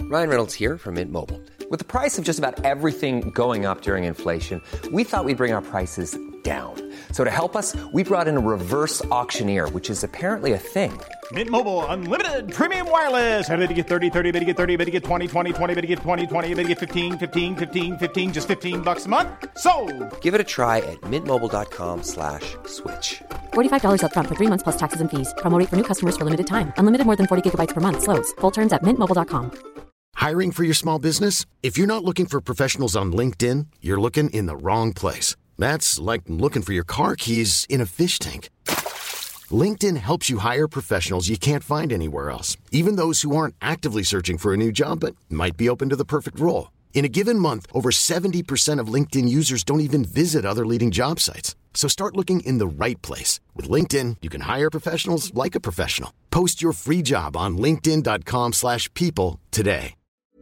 Ryan Reynolds here from Mint Mobile. With the price of just about everything going up during inflation, we thought we'd bring our prices down. So to help us, we brought in a reverse auctioneer, which is apparently a thing. Mint Mobile Unlimited Premium Wireless. How to get 30, 30, bit to get 30, bit to get 20, 20, 20, bit to get 20, 20, bit to get 15, 15, 15, 15, just $15 a month? Sold! Give it a try at mintmobile.com/switch. $45 up front for 3 months plus taxes and fees. Promo rate for new customers for limited time. Unlimited more than 40 gigabytes per month. Slows full terms at mintmobile.com. Hiring for your small business? If you're not looking for professionals on LinkedIn, you're looking in the wrong place. That's like looking for your car keys in a fish tank. LinkedIn helps you hire professionals you can't find anywhere else, even those who aren't actively searching for a new job but might be open to the perfect role. In a given month, over 70% of LinkedIn users don't even visit other leading job sites. So start looking in the right place. With LinkedIn, you can hire professionals like a professional. Post your free job on linkedin.com/people today.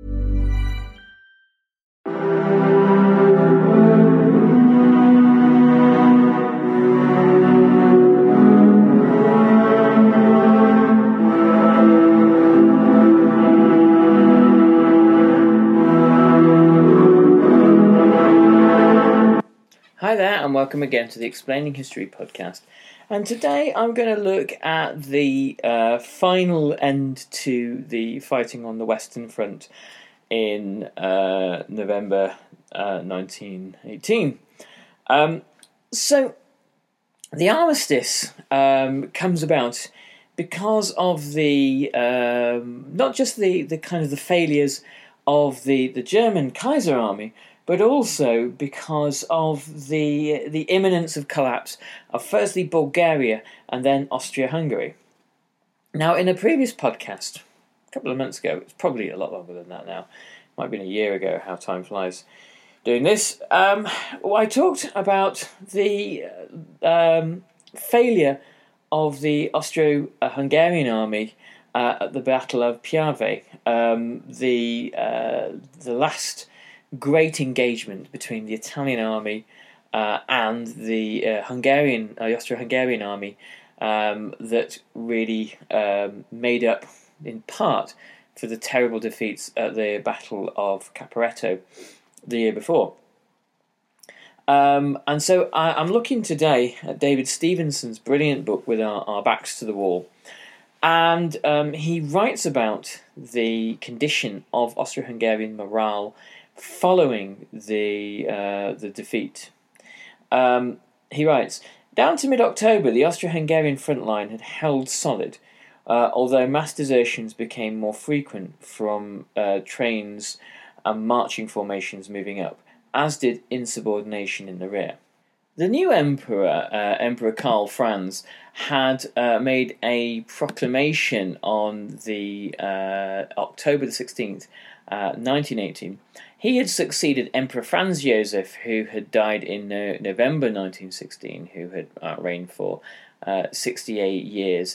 Hi there, and welcome again to the Explaining History podcast. And today I'm going to look at the final end to the fighting on the Western Front in November 1918. So the armistice comes about because of the not just the kind of the failures of the German Kaiser army, but also because of the imminence of collapse of firstly Bulgaria and then Austria-Hungary. Now, in a previous podcast, a couple of months ago, it's probably a lot longer than that now, might have been a year ago, how time flies doing this, I talked about the failure of the Austro-Hungarian army at the Battle of Piave, the last great engagement between the Italian army and the Austro-Hungarian army that really made up, in part, for the terrible defeats at the Battle of Caporetto the year before. And so I'm looking today at David Stevenson's brilliant book With Our Backs to the Wall, and he writes about the condition of Austro-Hungarian morale following the defeat. He writes, down to mid-October, the Austro-Hungarian front line had held solid, although mass desertions became more frequent from trains and marching formations moving up, as did insubordination in the rear. The new emperor, Emperor Karl Franz, had made a proclamation on the October the 16th, 1918. He had succeeded Emperor Franz Joseph, who had died in November 1916, who had reigned for 68 years.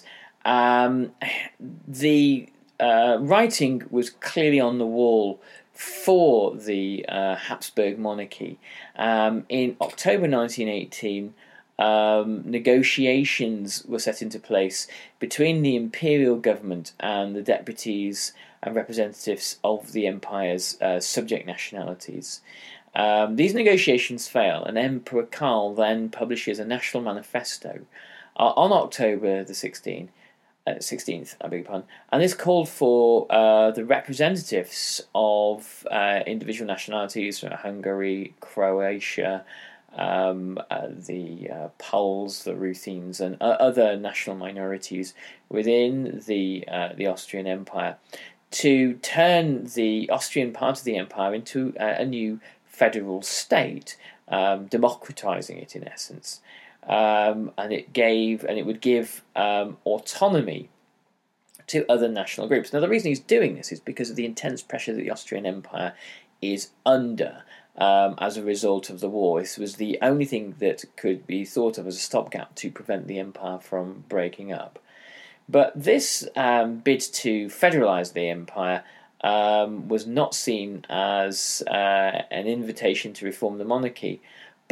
The writing was clearly on the wall for the Habsburg monarchy. In October 1918, negotiations were set into place between the imperial government and the deputies and representatives of the empire's subject nationalities. These negotiations fail, and Emperor Karl then publishes a national manifesto on October the 16th, I beg your pardon, and this called for the representatives of individual nationalities from Hungary, Croatia, the Poles, the Ruthenes, and other national minorities within the Austrian Empire to turn the Austrian part of the empire into a new federal state, democratizing it in essence. And it would give autonomy to other national groups. Now, the reason he's doing this is because of the intense pressure that the Austrian Empire is under as a result of the war. This was the only thing that could be thought of as a stopgap to prevent the empire from breaking up. But this bid to federalise the empire was not seen as an invitation to reform the monarchy,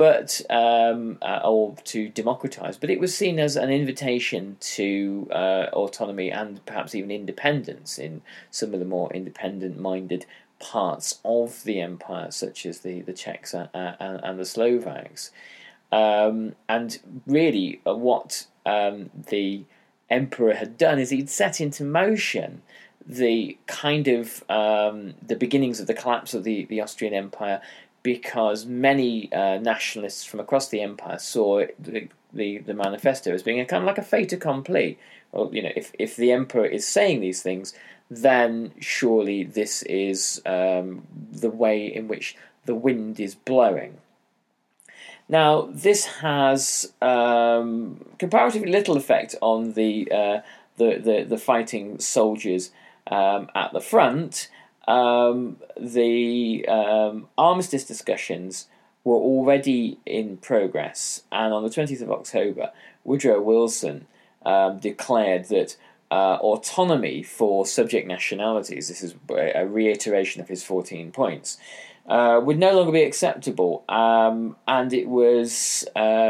or to democratize, but it was seen as an invitation to autonomy and perhaps even independence in some of the more independent-minded parts of the empire, such as the Czechs and the Slovaks. And really, what the emperor had done is he'd set into motion the kind of the beginnings of the collapse of the Austrian Empire, because many nationalists from across the empire saw the manifesto as being a kind of like a fait accompli. Well, if the emperor is saying these things, then surely this is the way in which the wind is blowing. Now, this has comparatively little effect on the fighting soldiers at the front. The armistice discussions were already in progress, and on the 20th of October, Woodrow Wilson declared that autonomy for subject nationalities, this is a reiteration of his 14 points, would no longer be acceptable, and it was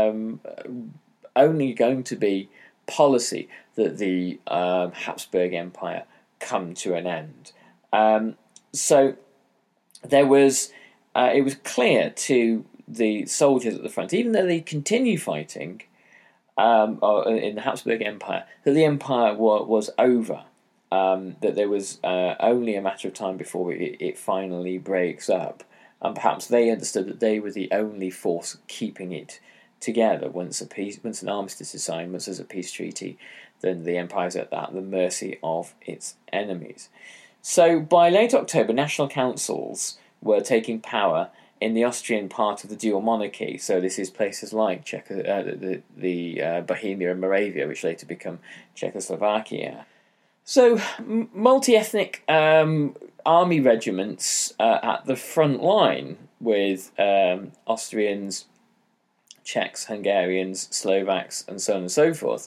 only going to be policy that the Habsburg Empire come to an end. So there was, it was clear to the soldiers at the front, even though they continue fighting in the Habsburg Empire, that the empire was over, that there was only a matter of time before it finally breaks up. And perhaps they understood that they were the only force keeping it together. Once an armistice is signed, once there's a peace treaty, then the empire's at the mercy of its enemies. So by late October, national councils were taking power in the Austrian part of the dual monarchy. So this is places like Bohemia and Moravia, which later become Czechoslovakia. So multi-ethnic army regiments at the front line with Austrians, Czechs, Hungarians, Slovaks, and so on and so forth.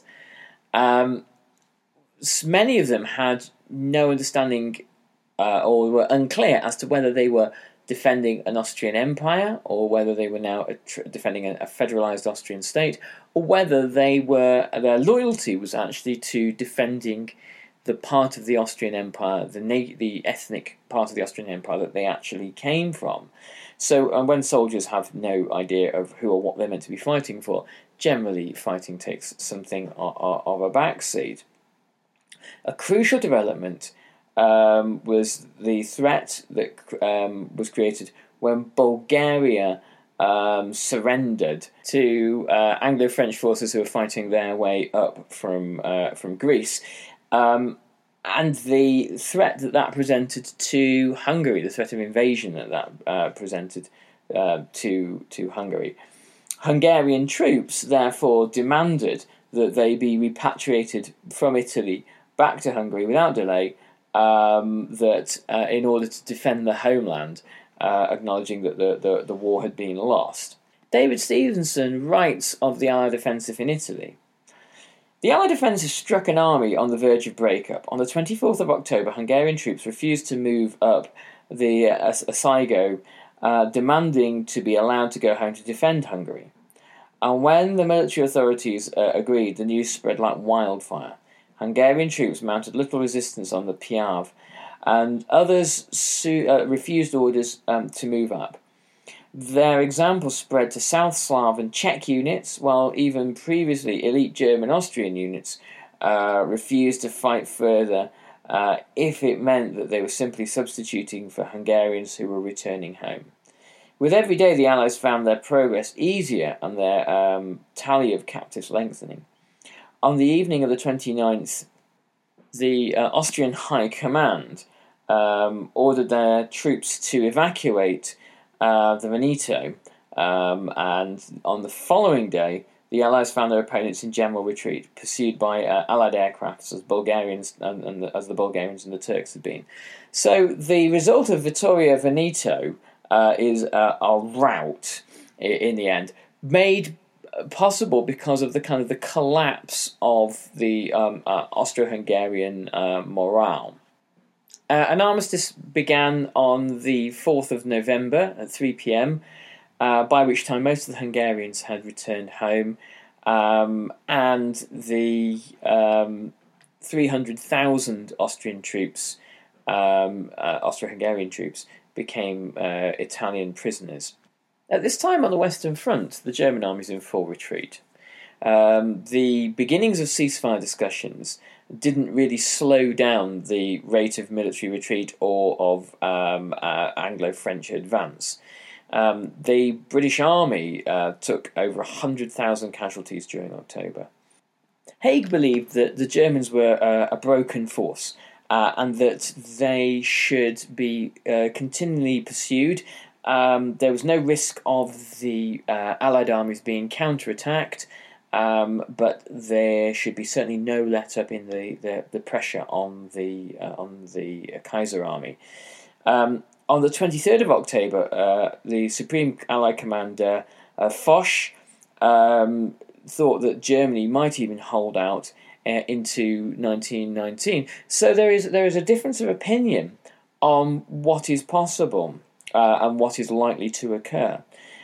Many of them had no understanding or were unclear as to whether they were defending an Austrian empire or whether they were now defending a federalized Austrian state, or whether their loyalty was actually to defending the part of the Austrian Empire, the ethnic part of the Austrian Empire that they actually came from. So when soldiers have no idea of who or what they're meant to be fighting for, generally fighting takes something of a backseat. A crucial development was the threat that was created when Bulgaria surrendered to Anglo-French forces who were fighting their way up from Greece. And the threat that presented to Hungary, the threat of invasion that presented to Hungary. Hungarian troops therefore demanded that they be repatriated from Italy back to Hungary without delay, in order to defend the homeland, acknowledging that the war had been lost. David Stevenson writes of the Allied offensive in Italy. The Allied offensive struck an army on the verge of breakup. On the 24th of October, Hungarian troops refused to move up the Osego, demanding to be allowed to go home to defend Hungary. And when the military authorities agreed, the news spread like wildfire. Hungarian troops mounted little resistance on the Piave, and others refused orders to move up. Their example spread to South Slav and Czech units, while even previously elite German Austrian units refused to fight further if it meant that they were simply substituting for Hungarians who were returning home. With every day, the Allies found their progress easier and their tally of captives lengthening. On the evening of the 29th, the Austrian High Command ordered their troops to evacuate the Veneto, and on the following day, the Allies found their opponents in general retreat, pursued by Allied aircraft, as Bulgarians as the Bulgarians and the Turks had been. So the result of Vittoria Veneto is a rout in the end, made possible because of the collapse of the Austro-Hungarian morale. An armistice began on the 4th of November at 3 p.m. by which time most of the Hungarians had returned home, and the 300,000 Austrian troops, Austro-Hungarian troops, became Italian prisoners. At this time on the Western Front, the German army is in full retreat. The beginnings of ceasefire discussions didn't really slow down the rate of military retreat or of Anglo-French advance. The British Army took over 100,000 casualties during October. Haig believed that the Germans were a broken force and that they should be continually pursued. There was no risk of the Allied armies being counterattacked, but there should be certainly no let-up in the pressure on the Kaiser army. On the 23rd of October, the Supreme Allied Commander Foch thought that Germany might even hold out into 1919. So there is a difference of opinion on what is possible and what is likely to occur.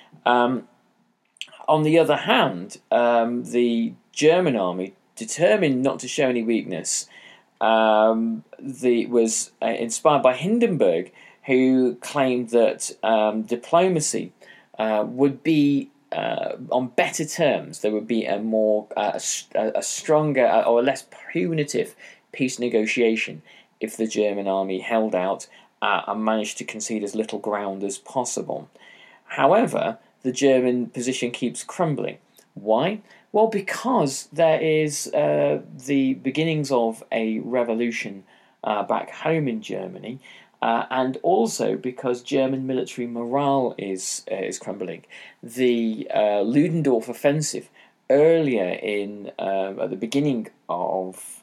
On the other hand, the German army, determined not to show any weakness, was inspired by Hindenburg, who claimed that diplomacy would be on better terms. There would be a stronger or a less punitive peace negotiation if the German army held out and managed to concede as little ground as possible. However, the German position keeps crumbling. Why? Well, because there is the beginnings of a revolution back home in Germany, and also because German military morale is crumbling. The Ludendorff offensive earlier at the beginning of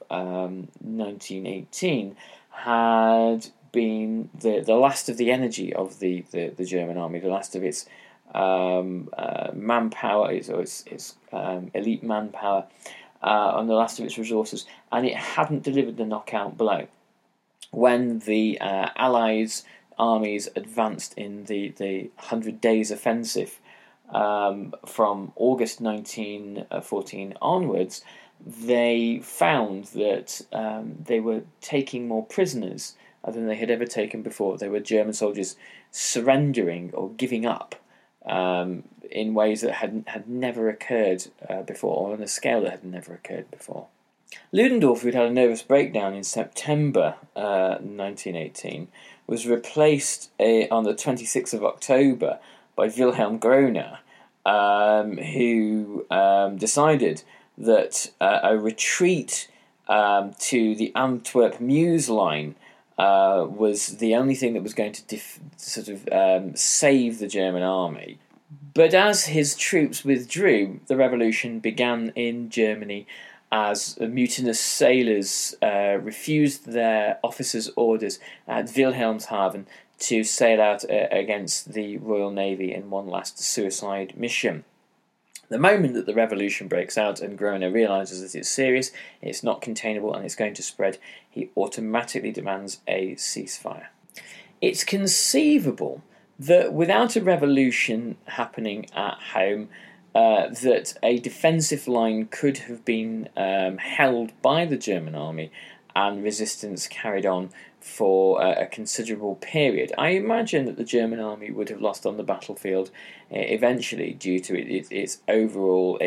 1918 had been the last of the energy of the German army, the last of its manpower, its elite manpower, and the last of its resources, and it hadn't delivered the knockout blow. When the Allies' armies advanced in the 100 Days Offensive from August 1914 onwards, they found that they were taking more prisoners than they had ever taken before. They were German soldiers surrendering or giving up in ways that had never occurred before, or on a scale that had never occurred before. Ludendorff, who'd had a nervous breakdown in September 1918, was replaced on the 26th of October by Wilhelm Groener, who decided that a retreat to the Antwerp-Meuse line was the only thing that was going to save the German army. But as his troops withdrew, the revolution began in Germany as mutinous sailors refused their officers' orders at Wilhelmshaven to sail out against the Royal Navy in one last suicide mission. The moment that the revolution breaks out and Groener realises that it's serious, it's not containable and it's going to spread, he automatically demands a ceasefire. It's conceivable that without a revolution happening at home, that a defensive line could have been held by the German army and resistance carried on for a considerable period. I imagine that the German army would have lost on the battlefield eventually due to its overall...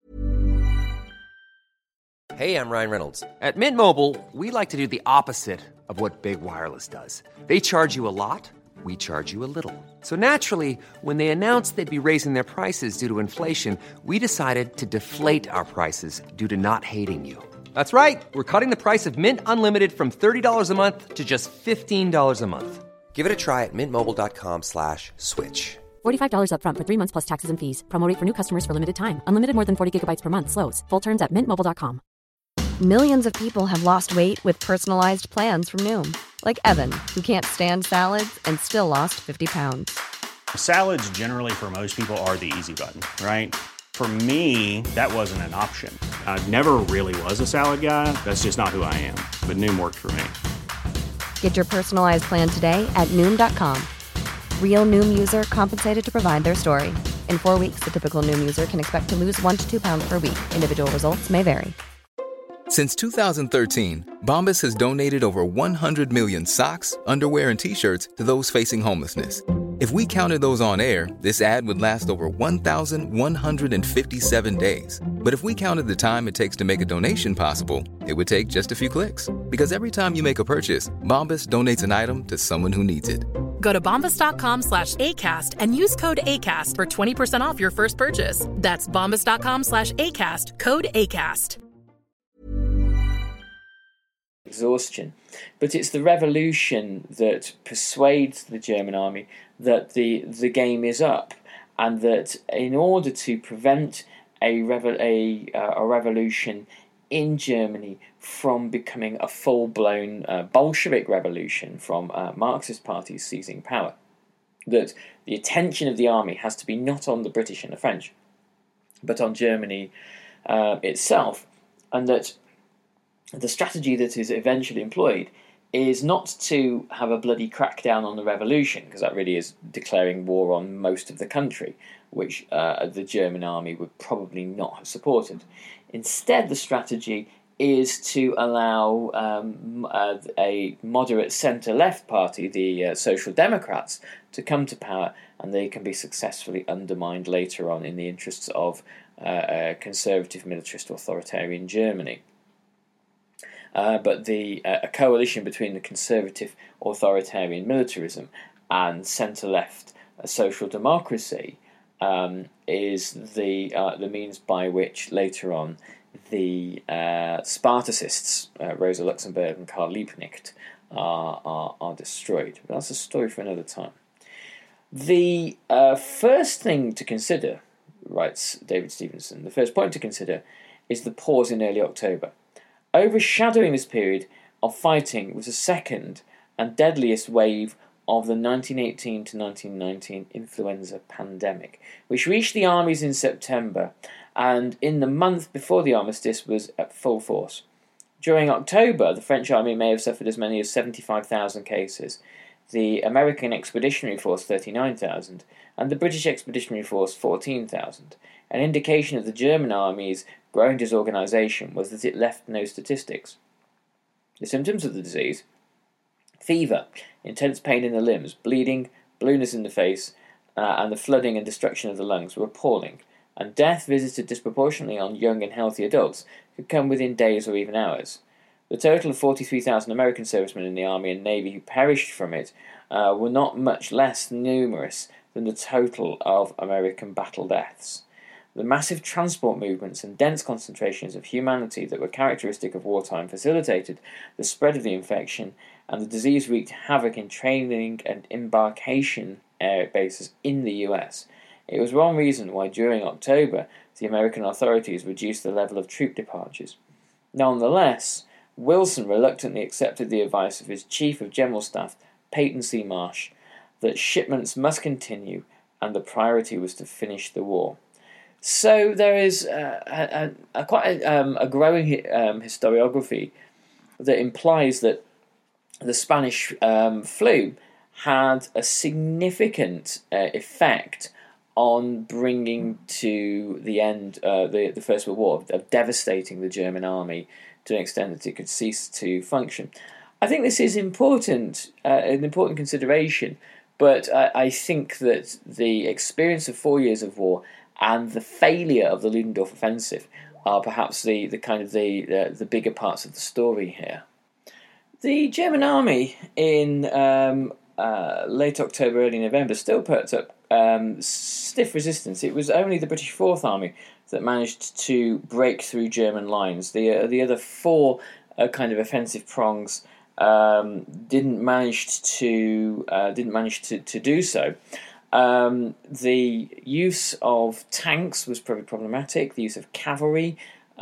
Hey, I'm Ryan Reynolds. At Mint Mobile, we like to do the opposite of what Big Wireless does. They charge you a lot, we charge you a little. So naturally, when they announced they'd be raising their prices due to inflation, we decided to deflate our prices due to not hating you. That's right. We're cutting the price of Mint Unlimited from $30 a month to just $15 a month. Give it a try at mintmobile.com/switch. $45 up front for 3 months plus taxes and fees. Promo rate for new customers for limited time. Unlimited more than 40 gigabytes per month. Slows full terms at mintmobile.com. Millions of people have lost weight with personalized plans from Noom. Like Evan, who can't stand salads and still lost 50 pounds. Salads generally for most people are the easy button, right? For me, that wasn't an option. I never really was a salad guy. That's just not who I am. But Noom worked for me. Get your personalized plan today at Noom.com. Real Noom user compensated to provide their story. In 4 weeks, the typical Noom user can expect to lose 1 to 2 pounds per week. Individual results may vary. Since 2013, Bombas has donated over 100 million socks, underwear, and T-shirts to those facing homelessness. If we counted those on air, this ad would last over 1,157 days. But if we counted the time it takes to make a donation possible, it would take just a few clicks. Because every time you make a purchase, Bombas donates an item to someone who needs it. Go to bombas.com/ACAST and use code ACAST for 20% off your first purchase. That's bombas.com/ACAST, code ACAST. Exhaustion. But it's the revolution that persuades the German army that the game is up, and that in order to prevent a revolution in Germany from becoming a full-blown Bolshevik revolution from Marxist parties seizing power, that the attention of the army has to be not on the British and the French, but on Germany itself, and that the strategy that is eventually employed is not to have a bloody crackdown on the revolution, because that really is declaring war on most of the country, which the German army would probably not have supported. Instead, the strategy is to allow a moderate centre-left party, the Social Democrats, to come to power, and they can be successfully undermined later on in the interests of conservative, militarist, authoritarian Germany. But a coalition between the conservative authoritarian militarism and centre-left social democracy is the means by which later on the Spartacists, Rosa Luxemburg and Karl Liebknecht, are destroyed. But that's a story for another time. The first thing to consider, writes David Stevenson, the first point to consider is the pause in early October. Overshadowing this period of fighting was a second and deadliest wave of the 1918 to 1919 influenza pandemic, which reached the armies in September, and in the month before the armistice was at full force. During October, the French army may have suffered as many as 75,000 cases, the American Expeditionary Force 39,000, and the British Expeditionary Force 14,000. An indication of the German army's growing disorganisation was that it left no statistics. The symptoms of the disease: fever, intense pain in the limbs, bleeding, blueness in the face, and the flooding and destruction of the lungs were appalling, and death visited disproportionately on young and healthy adults could come within days or even hours. The total of 43,000 American servicemen in the Army and Navy who perished from it were not much less numerous than the total of American battle deaths. The massive transport movements and dense concentrations of humanity that were characteristic of wartime facilitated the spread of the infection, and the disease wreaked havoc in training and embarkation air bases in the US. It was one reason why during October the American authorities reduced the level of troop departures. Nonetheless, Wilson reluctantly accepted the advice of his Chief of General Staff, Peyton C. Marsh, that shipments must continue and the priority was to finish the war. So there is quite a growing historiography that implies that the Spanish flu had a significant effect on bringing to the end the First World War, of devastating the German army to an extent that it could cease to function. I think this is important, an important consideration, but I think that the experience of 4 years of war and the failure of the Ludendorff offensive are perhaps the bigger parts of the story here. The German army in late October, early November still put up stiff resistance. It was only the British Fourth Army that managed to break through German lines. The other four kind of offensive prongs didn't manage to do so. The use of tanks was probably problematic. The use of cavalry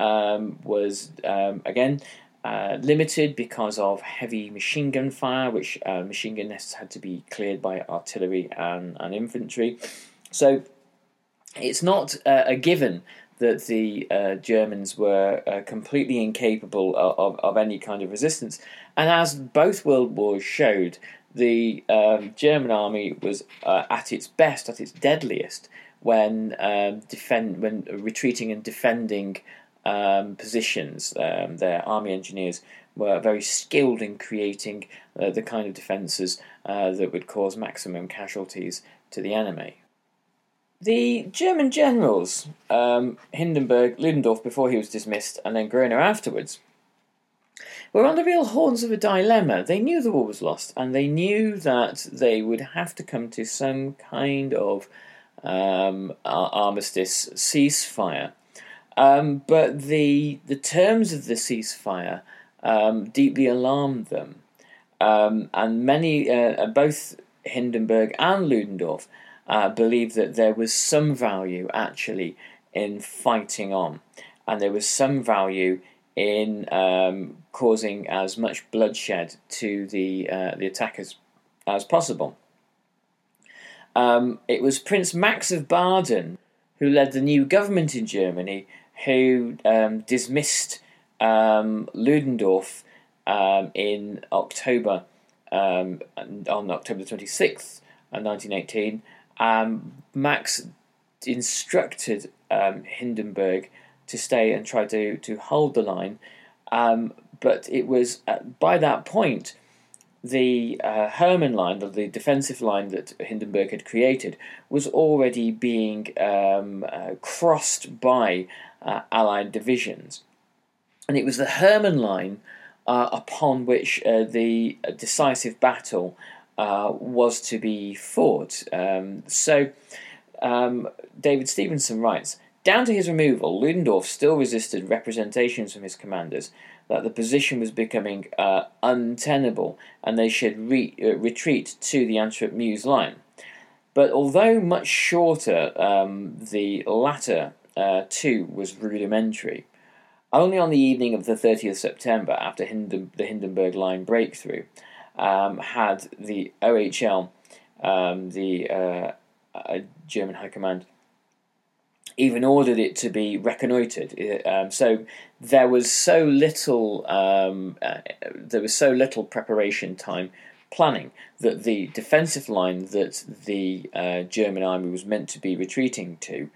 was again limited because of heavy machine gun fire, which machine gun nests had to be cleared by artillery and infantry. So it's not a given that the Germans were completely incapable of any kind of resistance. And as both world wars showed, the German army was at its best, at its deadliest, when retreating and defending positions. Their army engineers were very skilled in creating the kind of defences that would cause maximum casualties to the enemy. The German generals, Hindenburg, Ludendorff before he was dismissed, and then Groener afterwards, were on the real horns of a dilemma. They knew the war was lost, and they knew that they would have to come to some kind of armistice ceasefire. But the terms of the ceasefire deeply alarmed them, and many, both Hindenburg and Ludendorff, believed that there was some value actually in fighting on, and there was some value in causing as much bloodshed to the attackers as possible. It was Prince Max of Baden who led the new government in Germany, who dismissed Ludendorff in October, on October 26th, 1918. Max instructed Hindenburg to stay and try to hold the line, but it was by that point the Hermann line, the defensive line that Hindenburg had created, was already being crossed by Allied divisions, and it was the Hermann line upon which the decisive battle was to be fought. So David Stevenson writes, down to his removal, Ludendorff still resisted representations from his commanders that the position was becoming untenable and they should retreat to the Antwerp-Meuse line. But although much shorter, the latter too was rudimentary. Only on the evening of the 30th September, after the Hindenburg line breakthrough, had the OHL, the German High Command, even ordered it to be reconnoitred. So there was so little preparation time planning that the defensive line that the German army was meant to be retreating to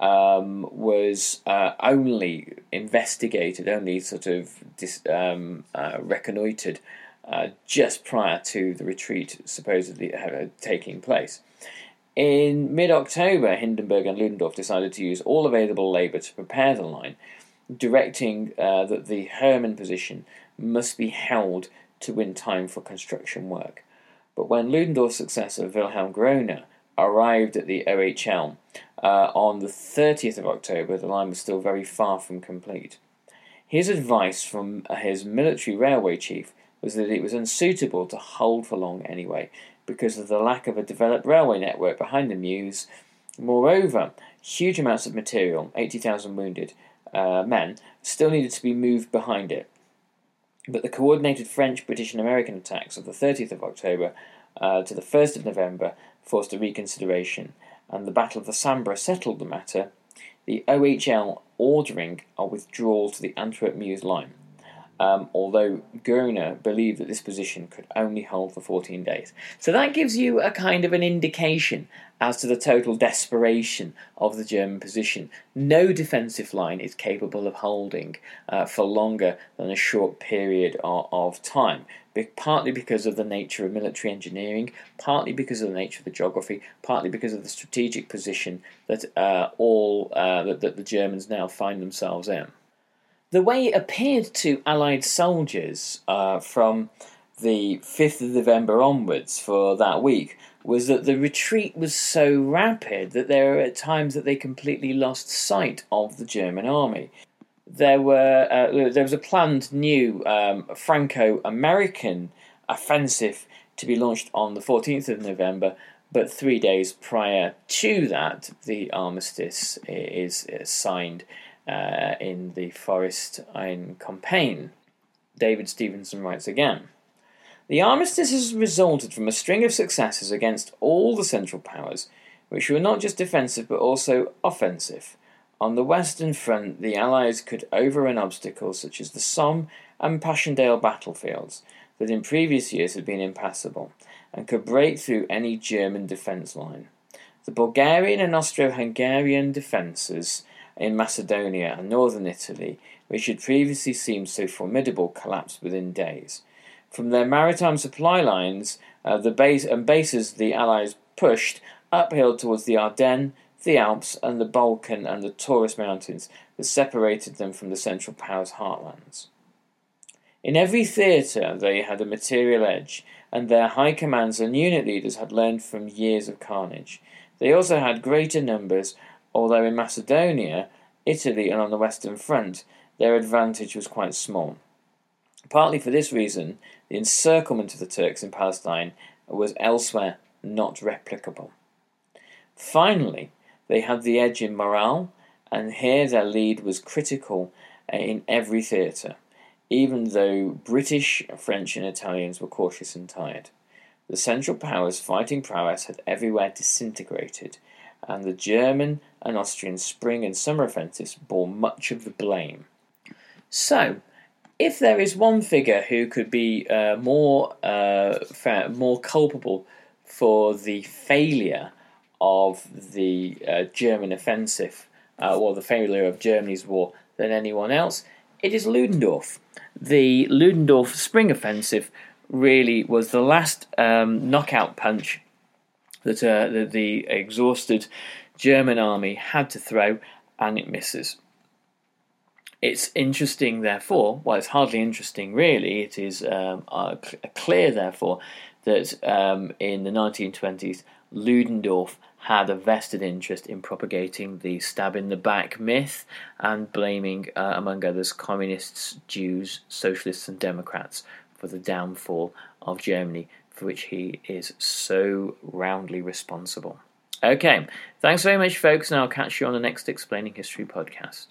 was only investigated, only sort of reconnoitred just prior to the retreat supposedly taking place. In mid-October, Hindenburg and Ludendorff decided to use all available labour to prepare the line, directing that the Hermann position must be held to win time for construction work. But when Ludendorff's successor, Wilhelm Groener, arrived at the OHL on the 30th of October, the line was still very far from complete. His advice from his military railway chief was that it was unsuitable to hold for long anyway, because of the lack of a developed railway network behind the Meuse. Moreover, huge amounts of material, 80,000 wounded men, still needed to be moved behind it. But the coordinated French, British and American attacks of the 30th of October to the 1st of November forced a reconsideration, and the Battle of the Sambre settled the matter, the OHL ordering a withdrawal to the Antwerp-Meuse line. Although Groener believed that this position could only hold for 14 days. So that gives you a kind of an indication as to the total desperation of the German position. No defensive line is capable of holding for longer than a short period of time, partly because of the nature of military engineering, partly because of the nature of the geography, partly because of the strategic position that that the Germans now find themselves in. The way it appeared to Allied soldiers from the 5th of November onwards for that week was that the retreat was so rapid that there were times that they completely lost sight of the German army. There was a planned new Franco-American offensive to be launched on the 14th of November, but 3 days prior to that, the armistice is signed in the Forest in Compiègne. David Stevenson writes again, the armistice has resulted from a string of successes against all the Central Powers, which were not just defensive but also offensive. On the Western Front, the Allies could overrun obstacles such as the Somme and Passchendaele battlefields that in previous years had been impassable, and could break through any German defence line. The Bulgarian and Austro-Hungarian defences in Macedonia and northern Italy, which had previously seemed so formidable, collapsed within days. From their maritime supply lines, bases, the Allies pushed uphill towards the Ardennes, the Alps, and the Balkan and the Taurus Mountains that separated them from the Central Powers' heartlands. In every theatre they had a material edge, and their high commands and unit leaders had learned from years of carnage. They also had greater numbers, although in Macedonia, Italy, and on the Western Front, their advantage was quite small. Partly for this reason, the encirclement of the Turks in Palestine was elsewhere not replicable. Finally, they had the edge in morale, and here their lead was critical in every theatre, even though British, French and Italians were cautious and tired. The Central Powers' fighting prowess had everywhere disintegrated, and the German and Austrian spring and summer offensives bore much of the blame. So, if there is one figure who could be more culpable for the failure of the German offensive, or the failure of Germany's war, than anyone else, it is Ludendorff. The Ludendorff spring offensive really was the last knockout punch that the exhausted German army had to throw, and it misses. It's interesting, therefore, well, it's hardly interesting really, it is clear, therefore, that in the 1920s, Ludendorff had a vested interest in propagating the stab-in-the-back myth and blaming, among others, communists, Jews, socialists and Democrats for the downfall of Germany, for which he is so roundly responsible. Okay, thanks very much, folks, and I'll catch you on the next Explaining History podcast.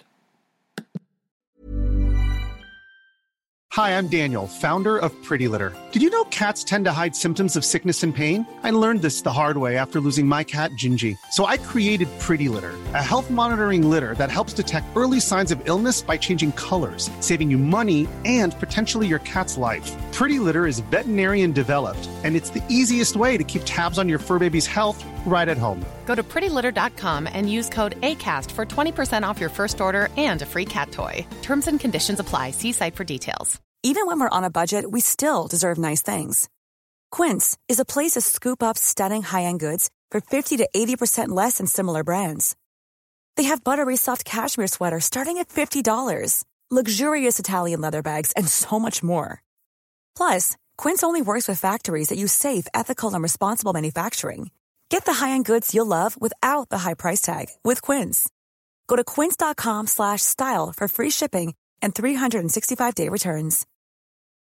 Hi, I'm Daniel, founder of Pretty Litter. Did you know cats tend to hide symptoms of sickness and pain? I learned this the hard way after losing my cat, Gingy. So I created Pretty Litter, a health monitoring litter that helps detect early signs of illness by changing colors, saving you money and potentially your cat's life. Pretty Litter is veterinarian developed, and it's the easiest way to keep tabs on your fur baby's health right at home. Go to prettylitter.com and use code ACAST for 20% off your first order and a free cat toy. Terms and conditions apply. See site for details. Even when we're on a budget, we still deserve nice things. Quince is a place to scoop up stunning high-end goods for 50 to 80% less than similar brands. They have buttery soft cashmere sweaters starting at $50, luxurious Italian leather bags, and so much more. Plus, Quince only works with factories that use safe, ethical, and responsible manufacturing. Get the high-end goods you'll love without the high price tag with Quince. Go to quince.com/style for free shipping and 365-day returns.